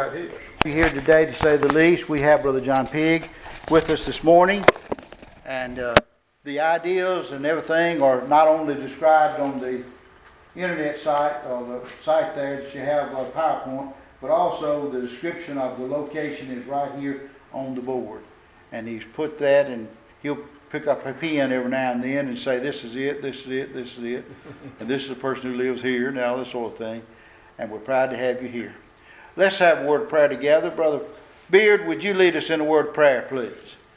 got his. We're here today, to say the least. We have Brother John Pigg with us this morning. And the ideas and everything are not only described on the internet site or the site there that you have a PowerPoint, but also the description of the location is right here on the board. And he's put that, and he'll pick up a pen every now and then and say, this is it, this is it, this is it. And this is the person who lives here, now this sort of thing. And we're proud to have you here. Let's have a word of prayer together. Brother Beard, would you lead us in a word of prayer, please?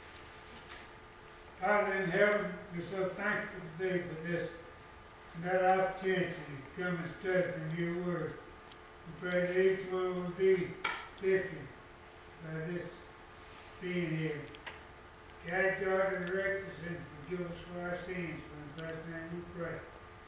Father in heaven, we're so thankful today for this another opportunity to come and study from your word. We pray that each one will be lifted by this being here. Guide, guard, and direct us and forgive us for our sins. For in Christ's name we pray.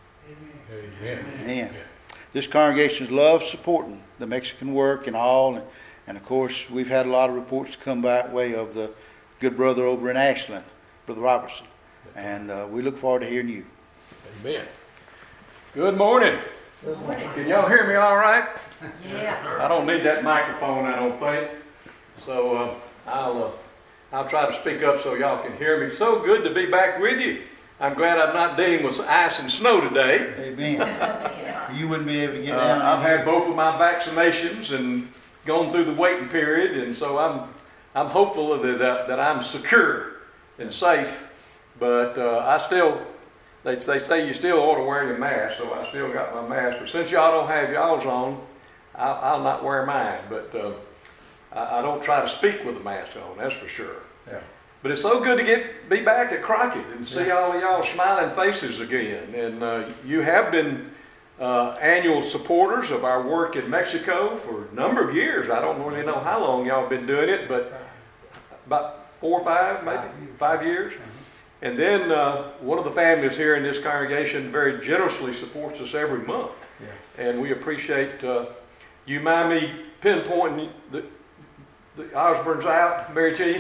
Amen. Amen. Amen. This congregation loves supporting the Mexican work and all. And of course, we've had a lot of reports come by way of the good brother over in Ashland, Brother Robertson. And we look forward to hearing you. Amen. Good morning. Good morning. Can y'all hear me all right? Yeah. I don't need that microphone, I don't think. So I'll try to speak up so y'all can hear me. So good to be back with you. I'm glad I'm not dealing with ice and snow today. Amen. You wouldn't be able to get down. I've had both of my vaccinations and gone through the waiting period, and so I'm hopeful that I'm secure and safe. But I still, they say you still ought to wear your mask, so I still got my mask. But since y'all don't have y'all's on, I'll not wear mine. But I don't try to speak with the mask on, that's for sure. Yeah. But it's so good to be back at Crockett and see all of y'all smiling faces again. And you have been annual supporters of our work in Mexico for a number of years. I don't really know how long y'all have been doing it, but about 4 or 5, maybe 5 years. And then one of the families here in this congregation very generously supports us every month. Yeah. And we appreciate, you mind me pinpointing the Osborne's out, Mary Chief?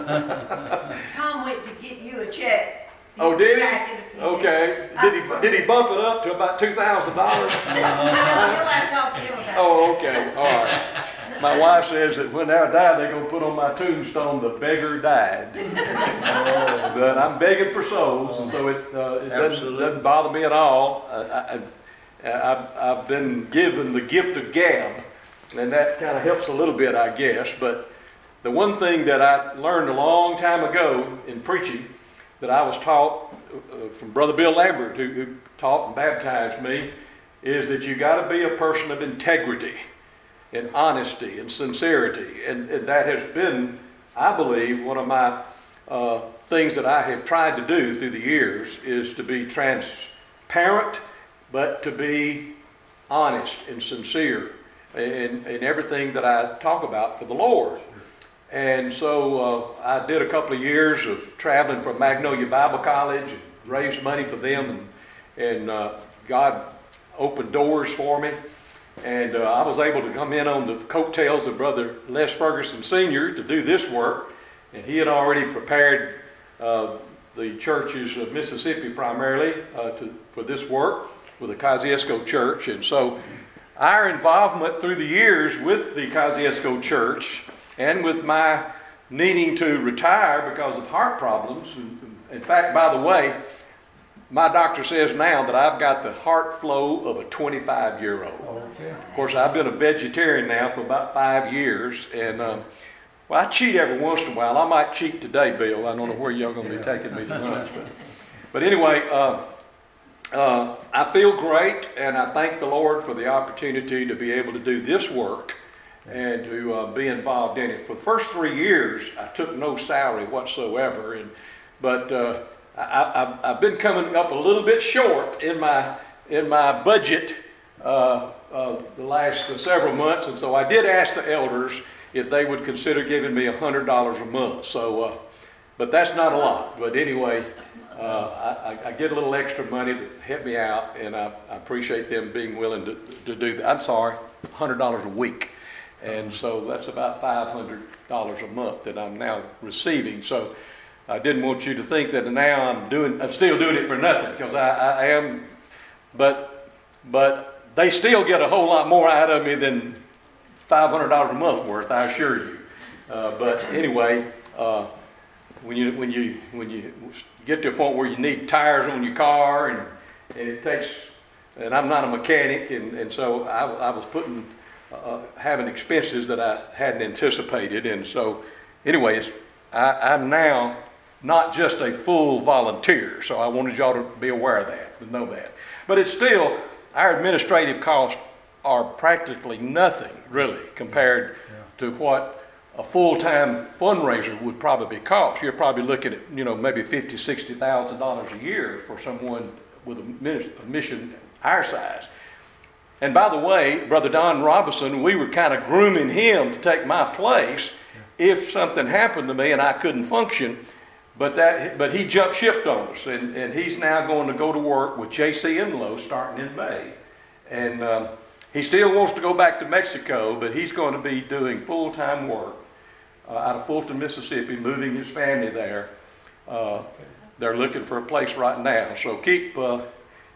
Tom went to get you a check. Oh, did he? Okay. Did he bump it up to about $2,000? You'll have to talk to him about Oh, okay. All right. My wife says that when I die, they're going to put on my tombstone, "The beggar died." But I'm begging for souls, and so it doesn't bother me at all. I've been given the gift of gab, and that kind of helps a little bit, I guess. But the one thing that I learned a long time ago in preaching that I was taught from Brother Bill Lambert, who taught and baptized me, is that you got to be a person of integrity and honesty and sincerity. And that has been, I believe, one of my things that I have tried to do through the years is to be transparent, but to be honest and sincere in everything that I talk about for the Lord. And so I did a couple of years of traveling from Magnolia Bible College and raised money for them, and God opened doors for me. And I was able to come in on the coattails of Brother Les Ferguson Sr. to do this work. And he had already prepared the churches of Mississippi primarily for this work with the Kosciuszko Church. And so our involvement through the years with the Kosciuszko Church, and with my needing to retire because of heart problems. In fact, by the way, my doctor says now that I've got the heart flow of a 25-year-old. Okay. Of course, I've been a vegetarian now for about 5 years, and well, I cheat every once in a while. I might cheat today, Bill. I don't know where y'all going to be taking me to lunch, but anyway, I feel great, and I thank the Lord for the opportunity to be able to do this work and to be involved in it. For the first 3 years, I took no salary whatsoever, but I've been coming up a little bit short in my budget the last several months, and so I did ask the elders if they would consider giving me $100 a month. So, but that's not a lot. But anyway, I get a little extra money to help me out, and I appreciate them being willing to do that. I'm sorry, $100 a week. And so that's about $500 a month that I'm now receiving. So I didn't want you to think that now I'm still doing it for nothing, because I am, but they still get a whole lot more out of me than $500 a month worth, I assure you. But anyway, when you get to a point where you need tires on your car, and it takes, and I'm not a mechanic, and so I was having expenses that I hadn't anticipated, and so anyways, I'm now not just a full volunteer, so I wanted y'all to be aware of that, to know that. But it's still, our administrative costs are practically nothing, really, compared to what a full-time fundraiser would probably cost. You're probably looking at, maybe $50,000, $60,000 a year for someone with a mission our size. And by the way, Brother Don Robinson, we were kind of grooming him to take my place if something happened to me and I couldn't function. But he jumped ship on us, and he's now going to go to work with J.C. Enlow starting in May. And he still wants to go back to Mexico, but he's going to be doing full-time work out of Fulton, Mississippi, moving his family there. They're looking for a place right now. So keep Don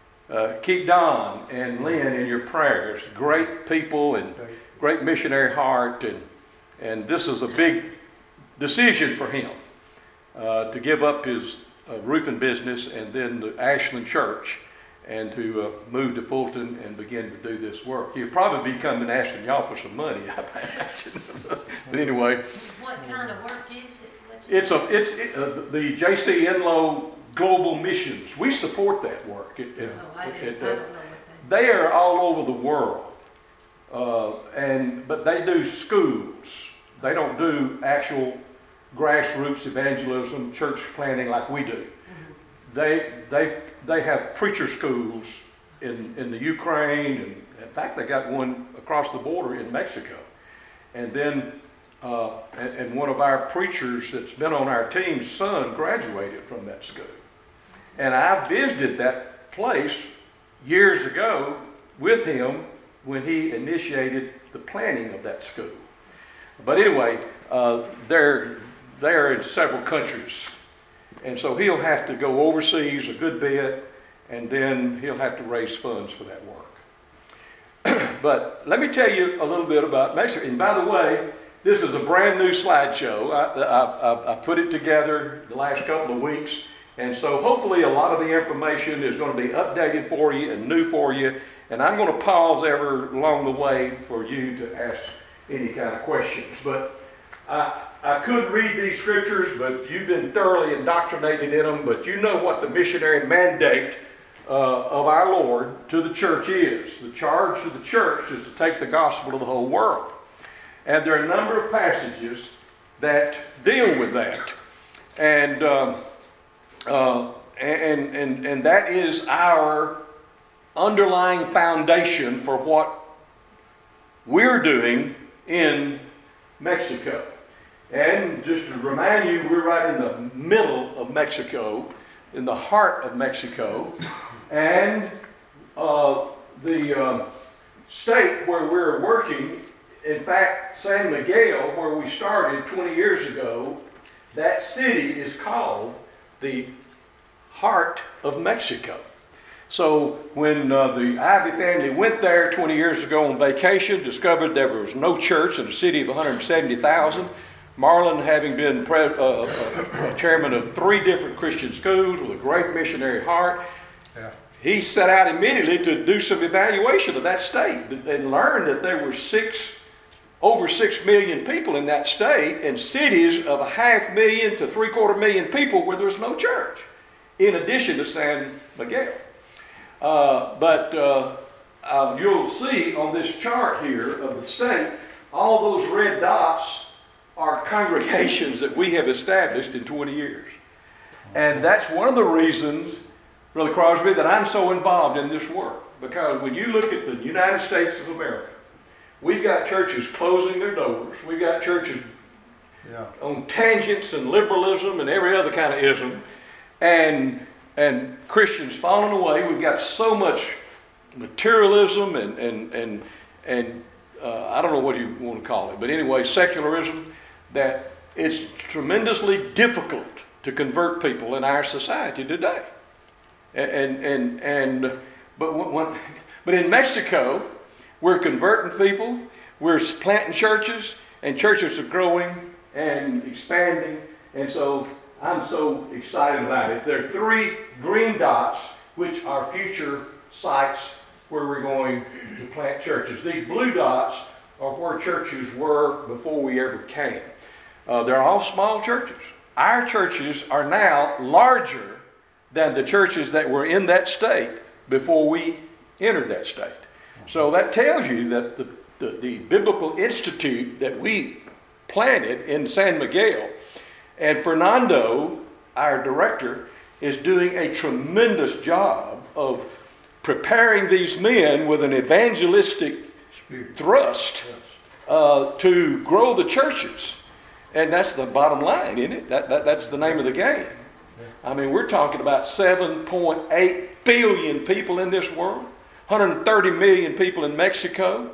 and Lynn in your prayers. Great people and great missionary heart, and this is a big decision for him to give up his roofing business and then the Ashland Church, and to move to Fulton and begin to do this work. He'll probably be coming asking y'all for some money, I imagine. But anyway, what kind of work is it? It's the J.C. Enlow Global Missions. We support that work. I don't know what they are all over the world, but they do schools. They don't do actual grassroots evangelism, church planting like we do. Mm-hmm. They have preacher schools in the Ukraine, and in fact they got one across the border in Mexico. And then and one of our preachers that's been on our team's son graduated from that school. And I visited that place years ago with him when he initiated the planning of that school. But anyway, they're in several countries. And so he'll have to go overseas a good bit, and then he'll have to raise funds for that work. But let me tell you a little bit about Mexico. And by the way, this is a brand new slideshow. I put it together the last couple of weeks. And so hopefully a lot of the information is going to be updated for you and new for you. And I'm going to pause ever along the way for you to ask any kind of questions. But I could read these scriptures, but you've been thoroughly indoctrinated in them. But you know what the missionary mandate of our Lord to the church is. The charge to the church is to take the gospel to the whole world. And there are a number of passages that deal with that. And that is our underlying foundation for what we're doing in Mexico. And just to remind you, we're right in the middle of Mexico, in the heart of Mexico. And the state where we're working, in fact, San Miguel, where we started 20 years ago, that city is called the heart of Mexico. So when the Ivy family went there 20 years ago on vacation, discovered there was no church in a city of 170,000, Marlon, having been chairman of 3 different Christian schools with a great missionary heart, he set out immediately to do some evaluation of that state and learned that there were over 6 million people in that state, and cities of 500,000 to 750,000 people where there's no church, in addition to San Miguel. But you'll see on this chart here of the state, all those red dots are congregations that we have established in 20 years. And that's one of the reasons, Brother Crosby, that I'm so involved in this work. Because when you look at the United States of America, we've got churches closing their doors. We've got churches on tangents and liberalism and every other kind of ism. And Christians falling away. We've got so much materialism and I don't know what you want to call it, but anyway, secularism, that it's tremendously difficult to convert people in our society today. But in Mexico, we're converting people. We're planting churches, and churches are growing and expanding. And so I'm so excited about it. There are 3 green dots, which are future sites where we're going to plant churches. These blue dots are where churches were before we ever came. They're all small churches. Our churches are now larger than the churches that were in that state before we entered that state. So that tells you that the Biblical Institute that we planted in San Miguel, and Fernando, our director, is doing a tremendous job of preparing these men with an evangelistic thrust to grow the churches. And that's the bottom line, isn't it? That's the name of the game. I mean, we're talking about 7.8 billion people in this world, 130 million people in Mexico,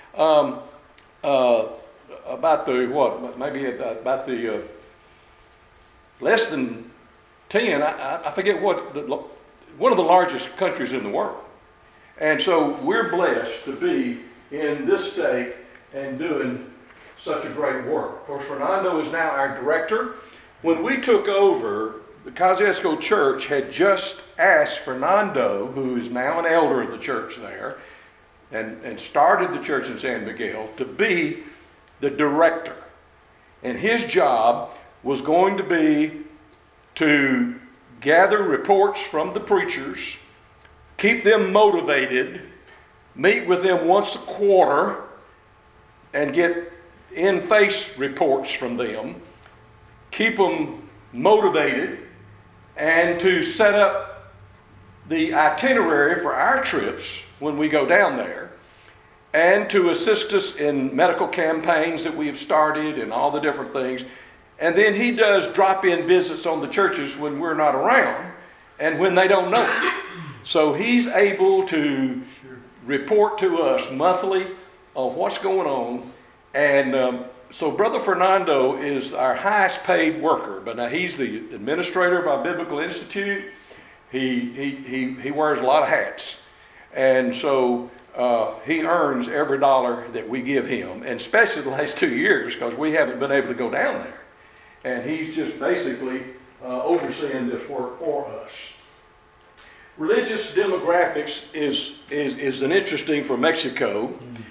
about the less than 10, I forget one of the largest countries in the world. And so we're blessed to be in this state and doing such a great work. Of course, Fernando is now our director. When we took over, the Kosciuszko Church had just asked Fernando, who is now an elder of the church there, and started the church in San Miguel, to be the director. And his job was going to be to gather reports from the preachers, keep them motivated, meet with them once a quarter, and get in-face reports from them, keep them motivated, and to set up the itinerary for our trips when we go down there, and to assist us in medical campaigns that we have started and all the different things. And then he does drop-in visits on the churches when we're not around and when they don't know it. So he's able to report to us monthly on what's going on. And so Brother Fernando is our highest paid worker. But now he's the administrator of our Biblical Institute. He wears a lot of hats. And so he earns every dollar that we give him. And especially the last 2 years, because we haven't been able to go down there. And he's just basically overseeing this work for us. Religious demographics is an interesting for Mexico.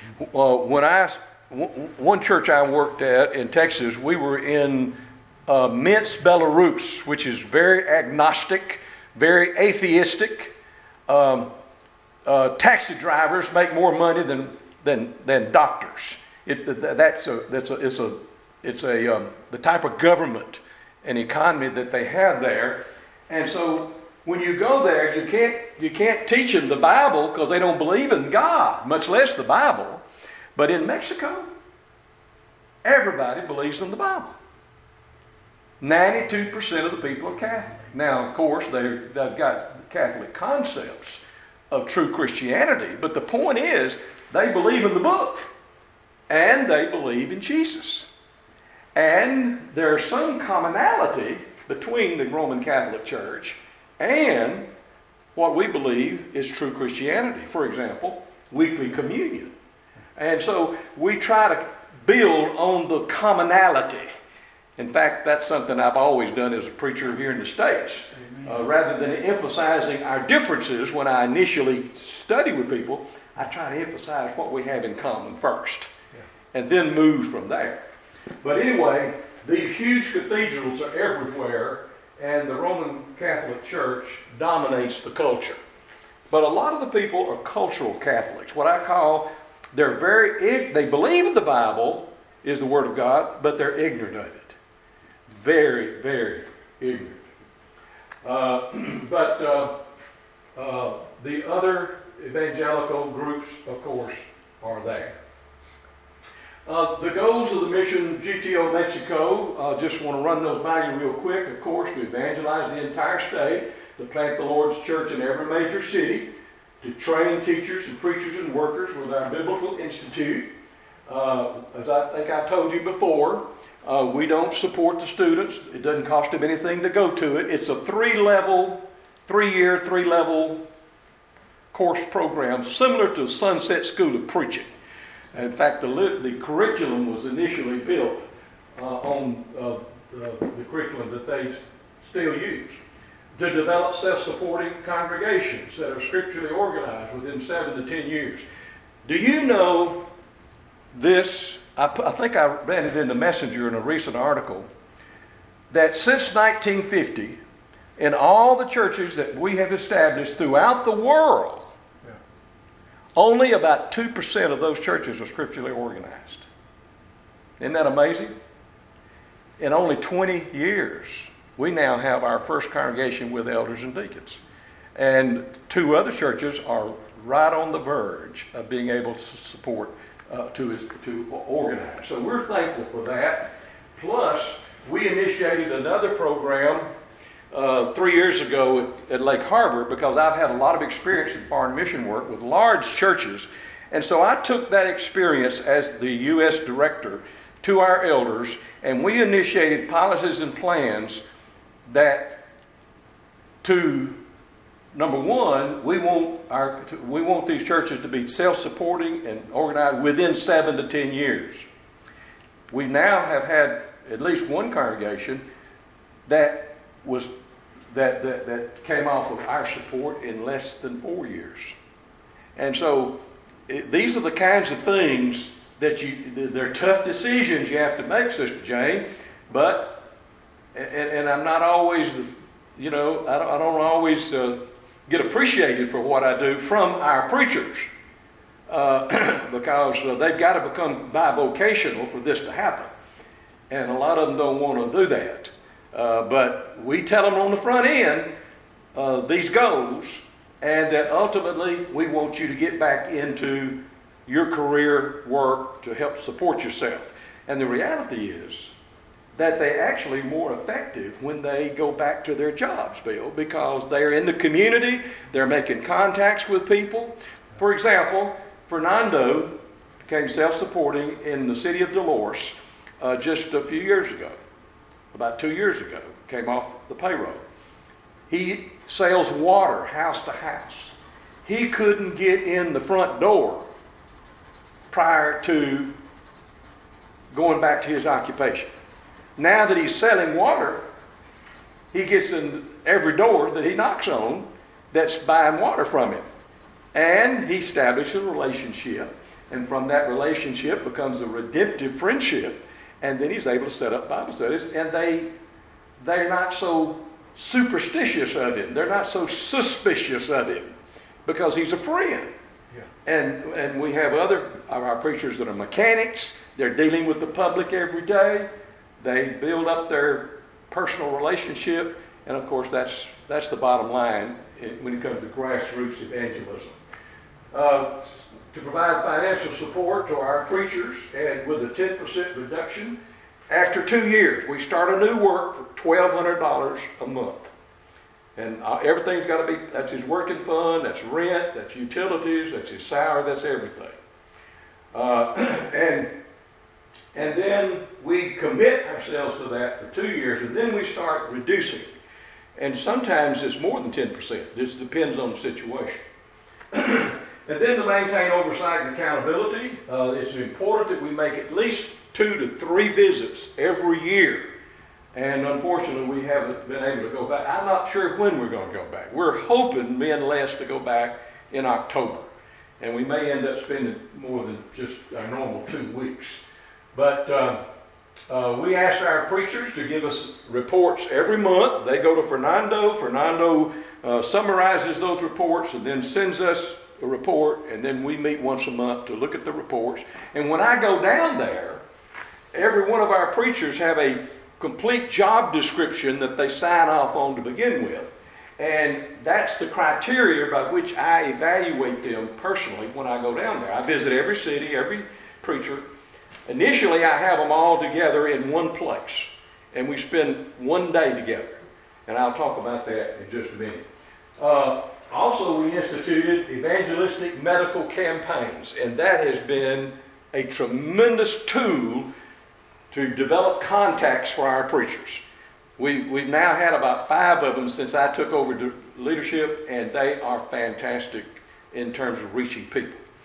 One church I worked at in Texas, we were in Minsk, Belarus, which is very agnostic, very atheistic. Taxi drivers make more money than doctors. It's the type of government and economy that they have there. And so when you go there, you can't teach them the Bible because they don't believe in God, much less the Bible. But in Mexico, everybody believes in the Bible. 92% of the people are Catholic. Now, of course, they've got Catholic concepts of true Christianity, but the point is they believe in the book and they believe in Jesus. And there's some commonality between the Roman Catholic Church and what we believe is true Christianity. For example, weekly communion. And so we try to build on the commonality. In fact, that's something I've always done as a preacher here in the States. Rather than emphasizing our differences when I initially study with people, I try to emphasize what we have in common first. And then move from there. But anyway, these huge cathedrals are everywhere, and the Roman Catholic Church dominates the culture. But a lot of the people are cultural Catholics. What I call, they believe in the Bible is the Word of God, but they're ignorant of it. Very, very ignorant. But the other evangelical groups, of course, are there. The goals of the Mission GTO Mexico, just want to run those by you real quick. Of course, to evangelize the entire state, to plant the Lord's church in every major city, to train teachers and preachers and workers with our Biblical Institute. As I think I told you before, we don't support the students. It doesn't cost them anything to go to it. It's a 3-year, 3-level course program, similar to Sunset School of Preaching. In fact, the curriculum was initially built on the curriculum that they still use, to develop self-supporting congregations that are scripturally organized within 7 to 10 years. Do you know this? I think I read it in the Messenger in a recent article, that since 1950, in all the churches that we have established throughout the world, only about 2% of those churches are scripturally organized. Isn't that amazing? In only 20 years, we now have our first congregation with elders and deacons. And 2 other churches are right on the verge of being able to support, to organize. So we're thankful for that. Plus, we initiated another program 3 years ago at Lake Harbor, because I've had a lot of experience in foreign mission work with large churches. And so I took that experience as the U.S. director to our elders, and we initiated policies and plans that, to number one, we want these churches to be self-supporting and organized within 7 to 10 years. We now have had at least one congregation that came off of our support in less than 4 years. And so these are the kinds of things that they're tough decisions you have to make, Sister Jane, but, and I'm not always, I don't always get appreciated for what I do from our preachers, because they've got to become bivocational for this to happen. And a lot of them don't want to do that. But we tell them on the front end these goals, and that ultimately we want you to get back into your career work to help support yourself. And the reality is that they're actually more effective when they go back to their jobs, Bill, because they're in the community, they're making contacts with people. For example, Fernando became self-supporting in the city of Dolores just a few years ago. About 2 years ago, came off the payroll. He sells water house to house. He couldn't get in the front door prior to going back to his occupation. Now that he's selling water, he gets in every door that he knocks on that's buying water from him. And he establishes a relationship. And from that relationship becomes a redemptive friendship. And then he's able to set up Bible studies, and they're not so superstitious of him. They're not so suspicious of him, because he's a friend. Yeah. And we have other of our preachers that are mechanics. They're dealing with the public every day. They build up their personal relationship, and of course that's the bottom line when it comes to grassroots evangelism. To provide financial support to our preachers, and with a 10% reduction. After 2 years, we start a new work for $1,200 a month. And everything's got to be, that's his working fund, that's rent, that's utilities, that's his salary, that's everything. And then we commit ourselves to that for 2 years, and then we start reducing. And sometimes it's more than 10%. This depends on the situation. And then to maintain oversight and accountability, it's important that we make at least 2 to 3 visits every year. And unfortunately, we haven't been able to go back. I'm not sure when we're going to go back. We're hoping, me and Les, to go back in October. And we may end up spending more than just our normal 2 weeks. But we ask our preachers to give us reports every month. They go to Fernando. Fernando summarizes those reports and then sends us a report, and then we meet once a month to look at the reports. And when I go down there, every one of our preachers have a complete job description that they sign off on to begin with. And that's the criteria by which I evaluate them personally when I go down there. I visit every city, every preacher. Initially, I have them all together in one place, and we spend 1 day together. And I'll talk about that in just a minute. Also, we instituted evangelistic medical campaigns, and that has been a tremendous tool to develop contacts for our preachers. We've now had about 5 of them since I took over the leadership, and they are fantastic in terms of reaching people.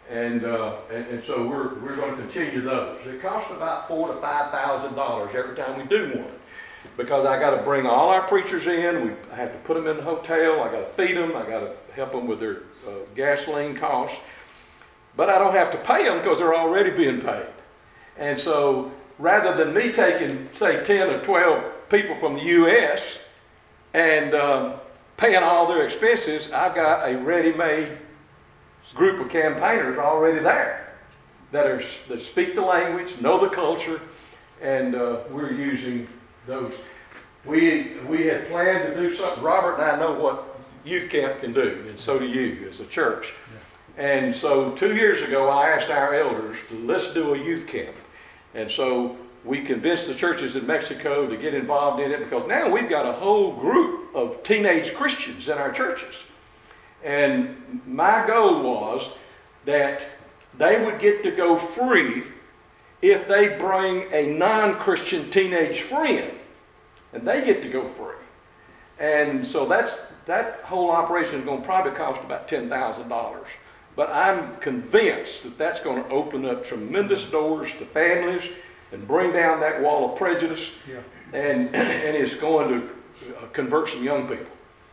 And so we're going to continue those. It costs about $4,000 to $5,000 every time we do one, because I got to bring all our preachers in. I have to put them in the hotel. I got to feed them. I got to help them with their gasoline costs. But I don't have to pay them because they're already being paid. And so rather than me taking, say, 10 or 12 people from the U.S. and paying all their expenses, I've got a ready-made group of campaigners already there that speak the language, know the culture, and we're using those. We had planned to do something. Robert and I know what youth camp can do, and so do you as a church. Yeah. And so 2 years ago, I asked our elders to let's do a youth camp. And so we convinced the churches in Mexico to get involved in it, because now we've got a whole group of teenage Christians in our churches. And my goal was that they would get to go free if they bring a non-Christian teenage friend. And they get to go free. And so that whole operation is going to probably cost about $10,000. But I'm convinced that that's going to open up tremendous doors to families and bring down that wall of prejudice. Yeah. And it's going to convert some young people.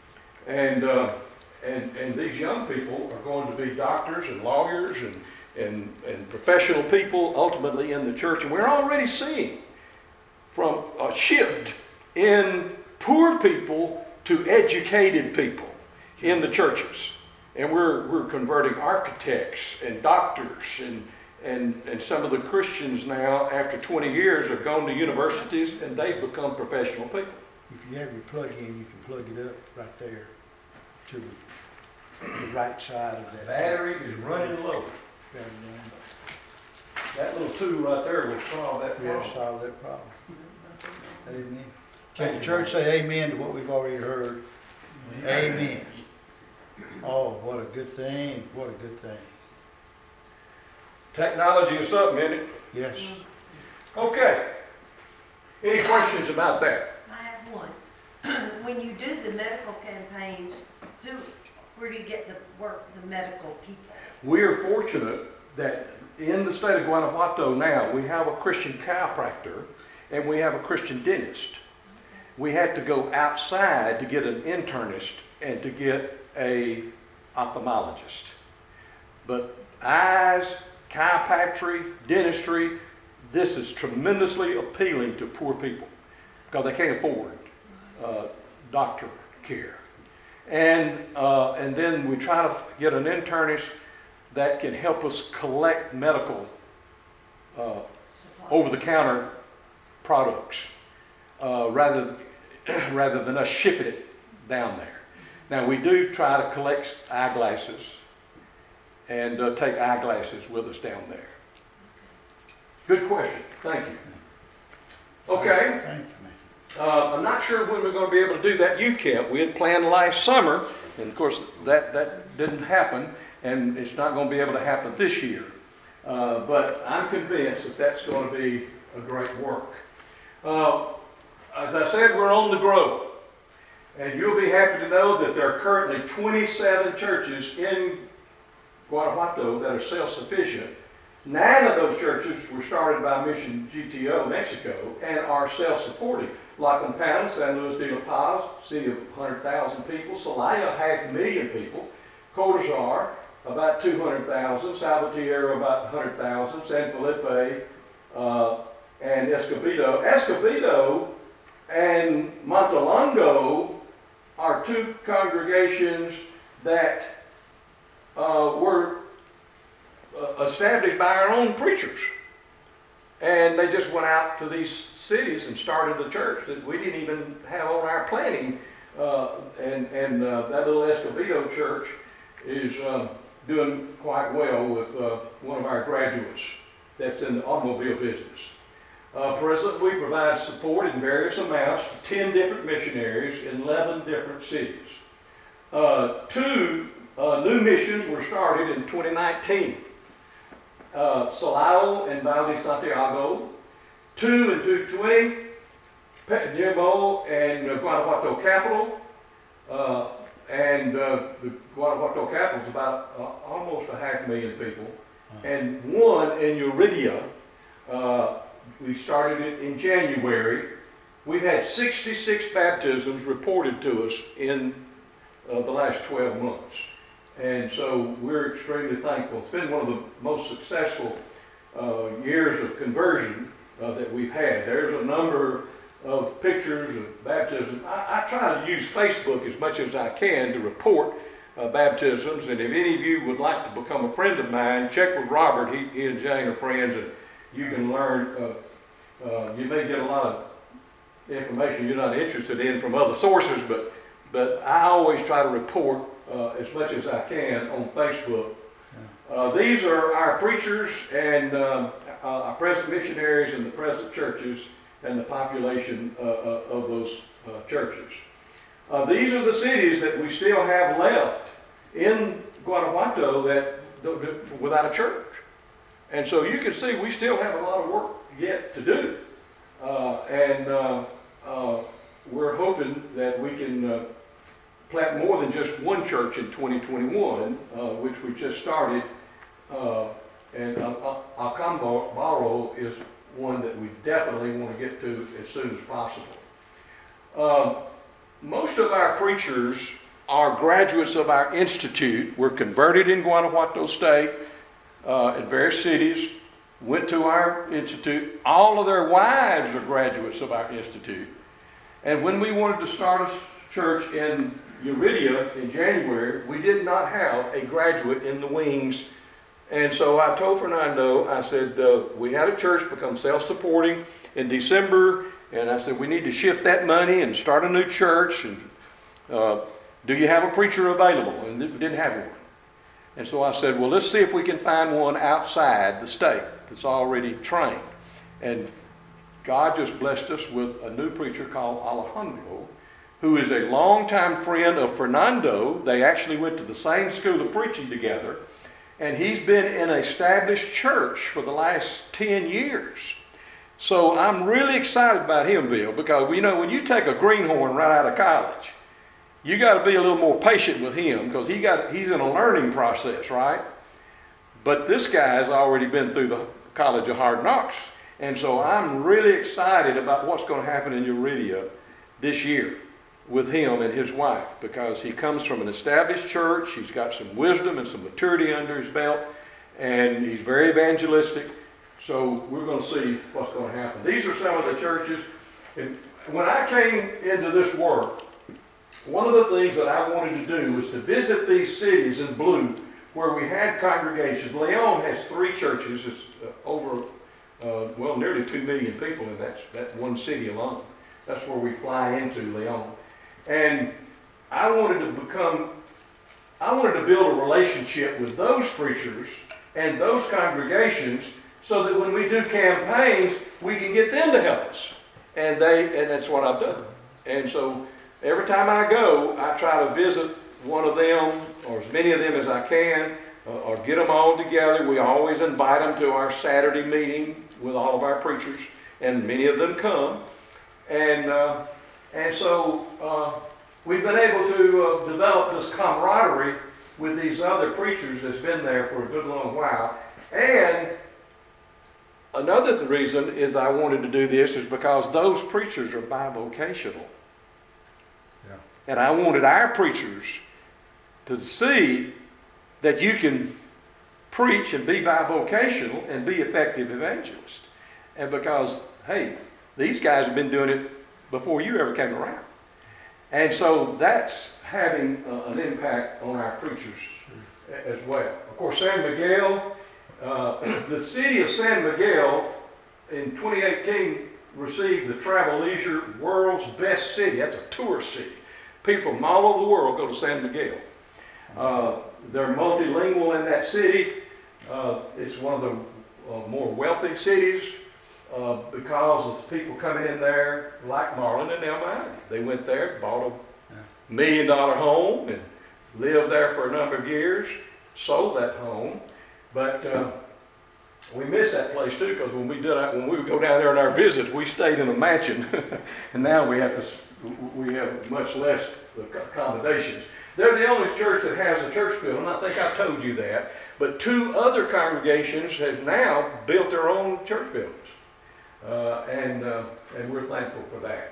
And these young people are going to be doctors and lawyers and professional people ultimately in the church. And we're already seeing from a shift in poor people to educated people in the churches. And we're converting architects and doctors and some of the Christians now, after 20 years, have gone to universities and they've become professional people. If you have your plug-in, you can plug it up right there to the right side of that. Battery is running low. That little tool right there will solve that problem. Yeah, solve that problem. Amen. Can the church say amen to what we've already heard? Amen. Oh, what a good thing. What a good thing. Technology is something, isn't it? Yes. Okay. Any questions about that? I have one. When you do the medical campaigns, where do you get the medical people? We are fortunate that in the state of Guanajuato now, we have a Christian chiropractor and we have a Christian dentist. We had to go outside to get an internist and to get a ophthalmologist. But eyes, chiropractic, dentistry, this is tremendously appealing to poor people because they can't afford doctor care. And then we try to get an internist that can help us collect medical over-the-counter products rather than us shipping it down there. Now we do try to collect eyeglasses and take eyeglasses with us down there. Good question. Thank you. Okay. Thank you. I'm not sure when we're going to be able to do that youth camp. We had planned last summer, and of course that didn't happen, and it's not going to be able to happen this year. But I'm convinced that that's going to be a great work. As I said, we're on the grow, and you'll be happy to know that there are currently 27 churches in Guanajuato that are self-sufficient. 9 of those churches were started by Mission GTO Mexico and are self-supporting. La Campana, San Luis de la Paz, city of 100,000 people. Celaya, 500,000 people. Cortazar, about 200,000. Salvatierra, about 100,000. San Felipe and Escobedo. Escobedo and Montelongo are 2 congregations that were established by our own preachers. And they just went out to these cities and started a church that we didn't even have on our planning. And that little Escobedo church is doing quite well with one of our graduates that's in the automobile business. Presently, we provide support in various amounts to 10 different missionaries in 11 different cities. 2 new missions were started in 2019. Salao and Valle de Santiago, 2 in 220, Dimo and Guanajuato Capital, and the Guanajuato Capital is about almost 500,000 people, and one in Uridia. We started it in January. We've had 66 baptisms reported to us in the last 12 months. And so we're extremely thankful. It's been one of the most successful years of conversion that we've had. There's a number of pictures of baptism. I try to use Facebook as much as I can to report baptisms. And if any of you would like to become a friend of mine, check with Robert. He and Jane are friends, and you can learn. You may get a lot of information you're not interested in from other sources, but I always try to report as much as I can on Facebook. These are our preachers and our present missionaries in the present churches and the population of those churches. These are the cities that we still have left in Guanajuato that without a church. And so you can see we still have a lot of work yet to do. We're hoping that we can plant more than just one church in 2021, which we just started. And Alcambaro is one that we definitely want to get to as soon as possible. Most of our preachers are graduates of our institute. We're converted in Guanajuato State, in various cities, went to our institute. All of their wives are graduates of our institute. And when we wanted to start a church in Uridia in January, we did not have a graduate in the wings. And so I told Fernando, I said, we had a church become self-supporting in December, and I said, we need to shift that money and start a new church. And do you have a preacher available? And we didn't have one. And so I said, well, let's see if we can find one outside the state that's already trained. And God just blessed us with a new preacher called Alejandro, who is a longtime friend of Fernando. They actually went to the same school of preaching together. And he's been in an established church for the last 10 years. So I'm really excited about him, Bill, because, you know, when you take a greenhorn right out of college, you got to be a little more patient with him because he's in a learning process, right? But this guy's already been through the College of Hard Knocks. And so I'm really excited about what's going to happen in Uridia this year with him and his wife, because he comes from an established church. He's got some wisdom and some maturity under his belt, and he's very evangelistic. So we're going to see what's going to happen. These are some of the churches. And when I came into this work, one of the things that I wanted to do was to visit these cities in blue where we had congregations. Leon has 3 churches. It's over, nearly 2 million people in that one city alone. That's where we fly into, Leon. And I wanted to build a relationship with those preachers and those congregations so that when we do campaigns, we can get them to help us. And that's what I've done. And so every time I go, I try to visit one of them, or as many of them as I can, or get them all together. We always invite them to our Saturday meeting with all of our preachers, and many of them come. And so we've been able to develop this camaraderie with these other preachers that's been there for a good long while. And another reason is I wanted to do this is because those preachers are bivocational. Yeah. And I wanted our preachers to see that you can preach and be bivocational and be effective evangelists. And because, hey, these guys have been doing it before you ever came around. And so that's having an impact on our preachers as well. Of course, San Miguel, the city of San Miguel in 2018 received the Travel Leisure World's Best City. That's a tourist city. People from all over the world go to San Miguel. They're multilingual in that city. It's one of the more wealthy cities. Because of people coming in there like Marlon and Almighty. They went there, bought a $1 million home and lived there for a number of years, sold that home. But we miss that place too, because when we would go down there on our visits, we stayed in a mansion. And now we have much less accommodations. They're the only church that has a church building. I think I told you that. But 2 other congregations have now built their own church buildings. And we're thankful for that.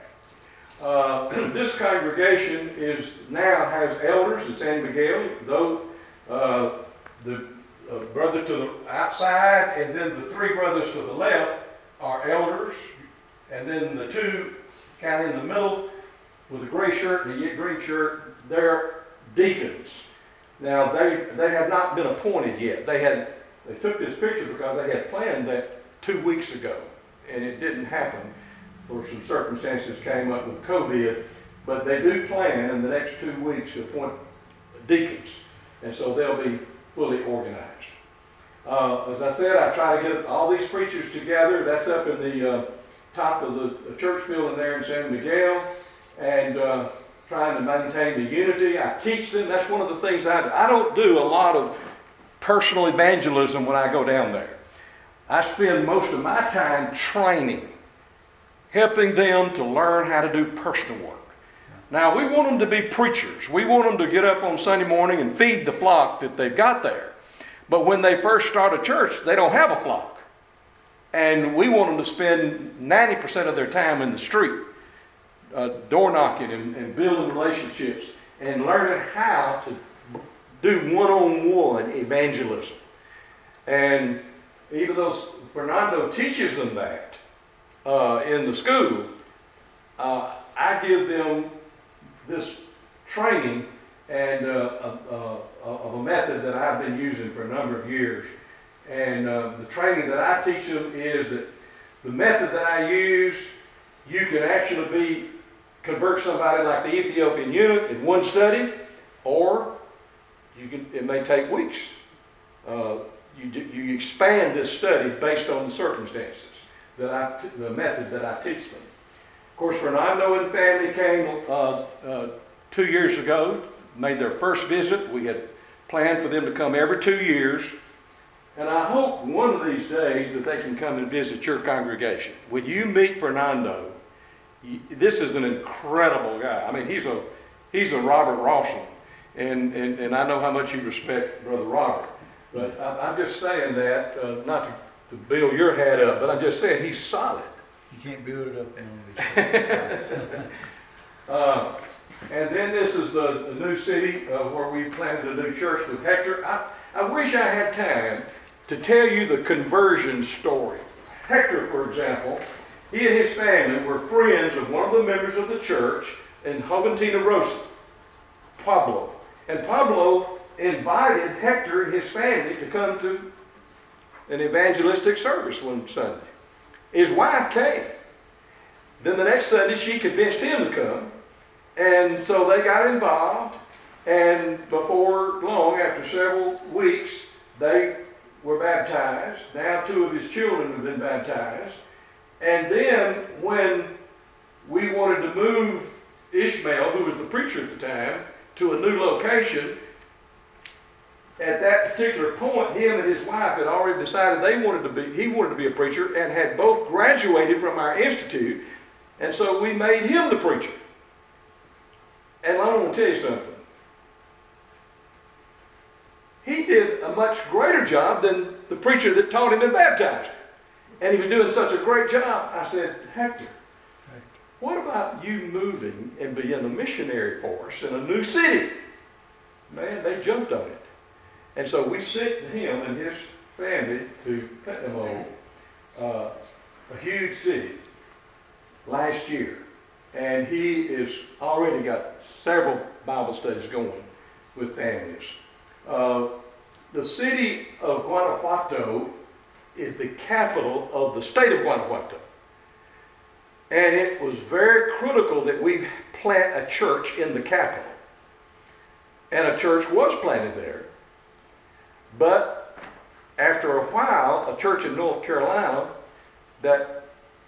This congregation now has elders at San Miguel, though the brother to the outside and then the 3 brothers to the left are elders, and then the 2 kind of in the middle with a gray shirt and a green shirt, they're deacons. Now they have not been appointed yet. They took this picture because they had planned that 2 weeks ago, and it didn't happen. For some circumstances came up with COVID, but they do plan in the next 2 weeks to appoint deacons, and so they'll be fully organized. As I said, I try to get all these preachers together. That's up in the top of the church building there in San Miguel, and trying to maintain the unity. I teach them. That's one of the things I do. I don't do a lot of personal evangelism when I go down there. I spend most of my time training, helping them to learn how to do personal work. Now, we want them to be preachers. We want them to get up on Sunday morning and feed the flock that they've got there. But when they first start a church, they don't have a flock. And we want them to spend 90% of their time in the street, door knocking and building relationships and learning how to do one-on-one evangelism. And even though Fernando teaches them that in the school, I give them this training and of a method that I've been using for a number of years. And the training that I teach them is that the method that I use, you can actually convert somebody like the Ethiopian eunuch in one study, or it may take weeks. You expand this study based on the circumstances, the method that I teach them. Of course, Fernando and family came 2 years ago, made their first visit. We had planned for them to come every 2 years. And I hope one of these days that they can come and visit your congregation. When you meet Fernando, this is an incredible guy. I mean, he's a Robert Rawson. And I know how much you respect Brother Robert. But I'm just saying that, not to build your head up, but I'm just saying he's solid. You can't build it up on these. And then this is the new city where we planted a new church with Hector. I wish I had time to tell you the conversion story. Hector, for example, he and his family were friends of one of the members of the church in Joventino Rosa, Pablo. And Pablo invited Hector and his family to come to an evangelistic service one Sunday. His wife came. Then the next Sunday she convinced him to come. And so they got involved. And before long, after several weeks, they were baptized. Now 2 of his children have been baptized. And then when we wanted to move Ishmael, who was the preacher at the time, to a new location, at that particular point, him and his wife had already decided he wanted to be a preacher, and had both graduated from our institute. And so we made him the preacher. And I want to tell you something. He did a much greater job than the preacher that taught him and baptized him. And he was doing such a great job. I said, Hector, what about you moving and being a missionary for us in a new city? Man, they jumped on it. And so we sent him and his family to Petnamo, a huge city, last year. And he has already got several Bible studies going with families. The city of Guanajuato is the capital of the state of Guanajuato. And it was very critical that we plant a church in the capital. And a church was planted there. But after a while, a church in North Carolina that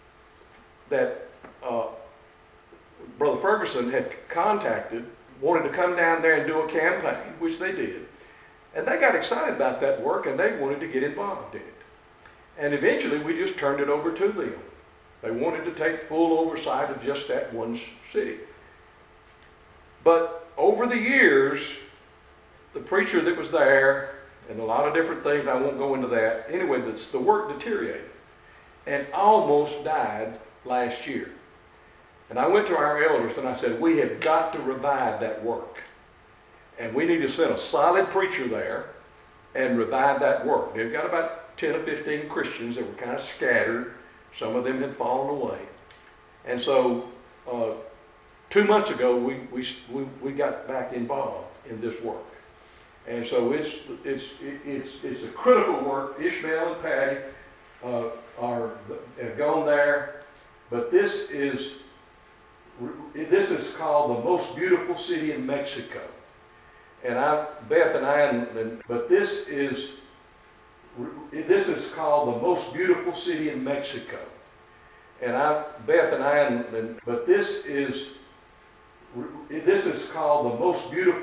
Brother Ferguson had contacted wanted to come down there and do a campaign, which they did. And they got excited about that work, and they wanted to get involved in it. And eventually, we just turned it over to them. They wanted to take full oversight of just that one city. But over the years, the preacher that was there, and a lot of different things, I won't go into that. Anyway, the work deteriorated and almost died last year. And I went to our elders and I said, we have got to revive that work. And we need to send a solid preacher there and revive that work. They've got about 10 or 15 Christians that were kind of scattered. Some of them had fallen away. And so 2 months ago, we got back involved in this work. And so it's a critical work. Ishmael and Patty have gone there, but this is called the most beautiful city in Mexico. And Beth and I, but this is called the most beautiful city in Mexico. And Beth and I, but this is called the most beautiful